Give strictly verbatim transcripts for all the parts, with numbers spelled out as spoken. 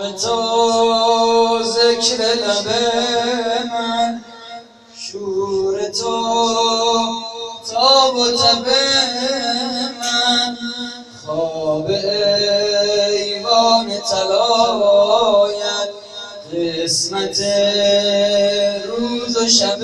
تو ذکر لب من، شور تو تاب و تب من، خواب ایوان طلایت قسمت روز و شب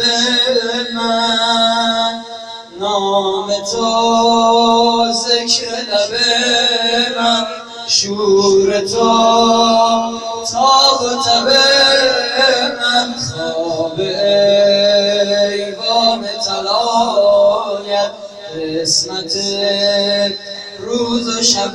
من. نام تو ذکر لب من، شور تو تاب و تب من، خواب ایوان طلایت قسمت روز و شب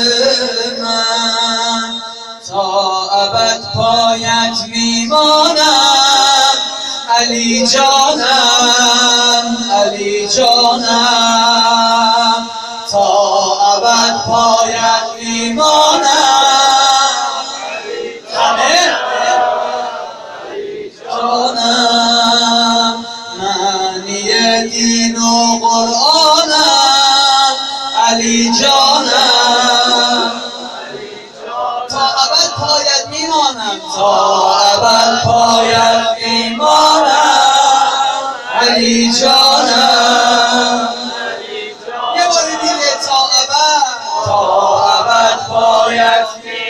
من. تا ابد پایت میمانم علی جانم، علی جانم، تا ابد پایت میمانم علی جانم. معنی دین و قرآنم علی جانم، تا ابد پایت میمانم، تا ابد پایت میمانم علی جانم. یه بار دیگه تا ابد، تا ابد پایت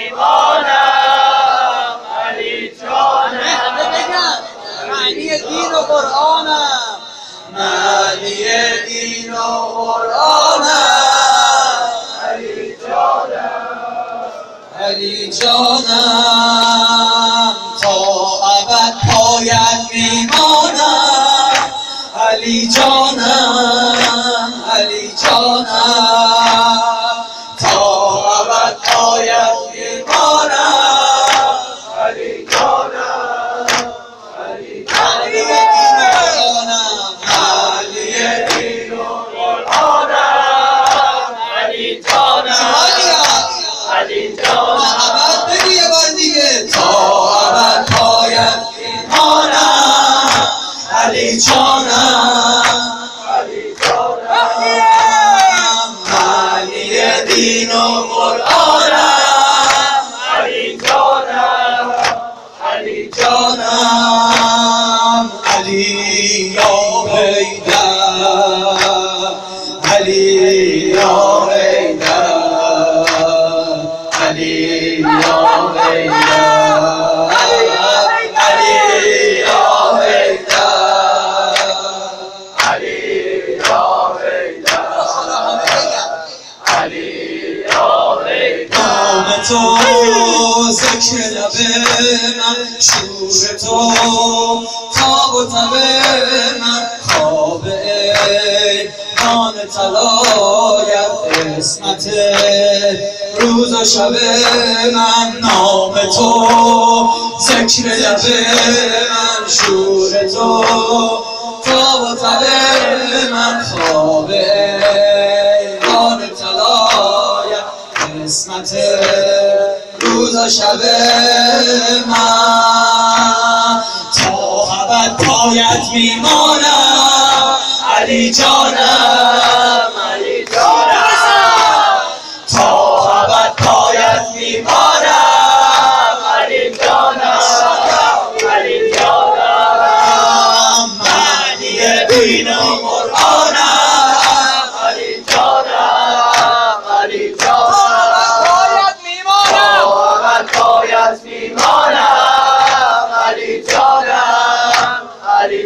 میمانم علی جانم. همه بگن معنی دین و قرآنم، معنی دین و قرآنم علی جانم، علی جانم، تا ابد پایت میمانم علی جانم، علی جانم، تا ابد پایت میمانم علی جانم، علی جانم، علی دین و قرآنم علی جانم، علی جانم. ابد بگو یه بار دیگه، تا ابد پایت میمانم علی جانم، علی جانم، معنی دین و قرآنم علی جانم، علی جانم. علی یا حیدر، علی یا حیدر، علی یا حیدر، علی یا حیدر، علی یا حیدر، علی یا حیدر. نام تو ذکر لب من، شور تو تاب و تب من، خواب ایوان طلایت قسمت روز و شب من. نام تو ذکر لب من، شور تو تاب و تب من، خواب ایوان طلایت قسمت روز و شب من. تا ابد پایت میمانم علی جانم، علی جانم، تا ابد پایت میمانم علی جانم، علی جانم، معنی دین و قرآنم علی جانم، علی جانم، تا ابد پایت میمانم علی جانم، علی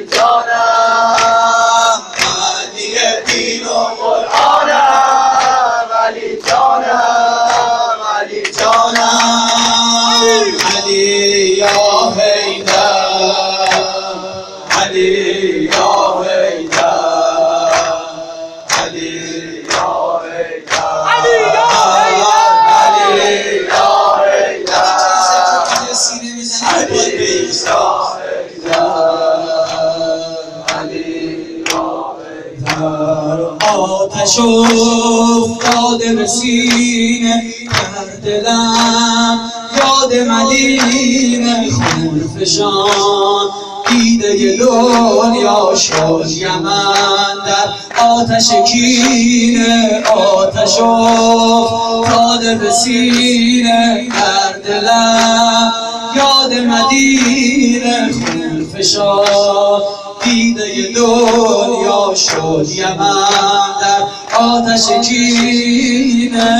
جانم، معنی دین و قرآنم علی جانم، علی جانم. علی یا حیدر، علی یا حیدر، علی یا حیدر، علی یا آتش افتاده به سینه، در دلم یاد مدینه، خون فشان دیده دنیا شد یمن در آتش کینه. آتش افتاده به سینه، در دلم زیر خون فشار دیده دنیا شد یمن در آتش کینه.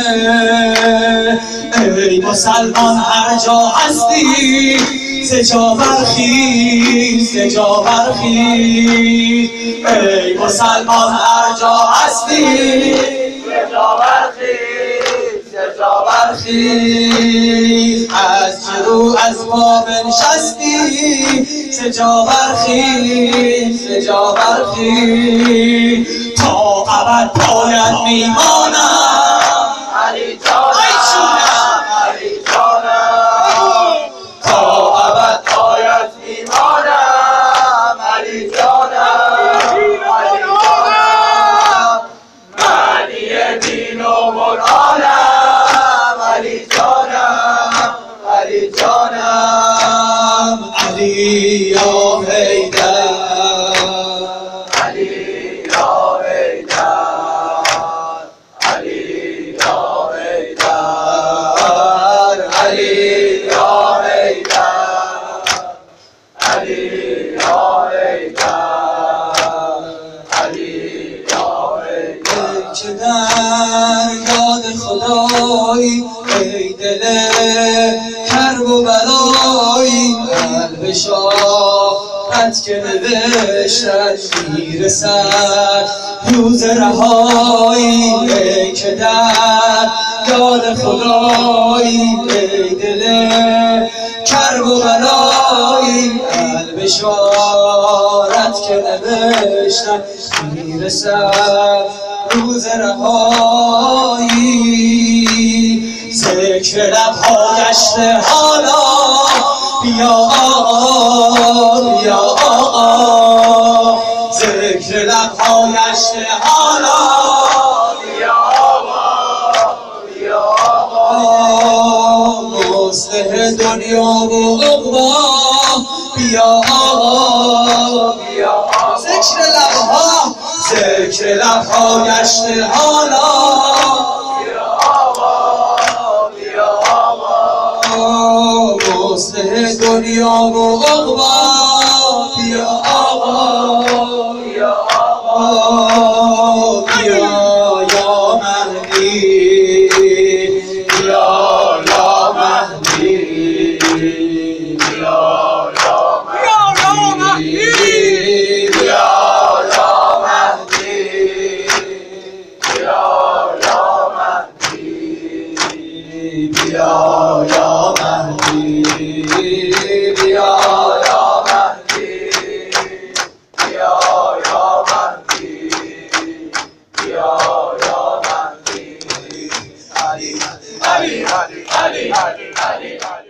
ای مسلمان هر جا هستی ز جا برخیز، ز جا برخیز. ای مسلمان هر جا هستی ز جا برخیز، ز جا برخیز. از جرو از پا بنشستی ز جا برخیز، ز جا برخیز. تا ابد پایت میمانم علی جانم، علی جانم. تا ابد پایت میمانم علی جانم، علی جانم. معنی دین و قرآنم علی جانم، علی جانم. علی یا حیدر، علی یا حیدر، علی یا حیدر، علی یا حیدر، علی یا حیدر، علی یا حیدر. که در یاد خدایی ای دل کرب و بلایی قلب شاهت که نوشتت میرسد روز رهایی. ای که در یاد خدایی ای دل کرب و بلایی قلب شاهت که نوشتت میرسد روز رهایی. ذکر لبها گشته حالا بیا آقا، بیا آقا. ذکر لبها گشته حالا بیا آقا، بیا آقا. مصلح دنیا و عقبی بیا آقا، بیا آقا. ذکر لبها، ذکر لبها گشته حالا بیا آقا، بیا آقا. مصلح دنیا و عقبی بیا آقا، بیا آقا. بیا یا مهدی، بیا یا مهدی، بیا یا مهدی، بیا یا مهدی، بیا یا مهدی، بیا یا مهدی، بیا یا مهدی، بیا یا مهدی، بیا یا مهدی. علی علی علی علی علی علی.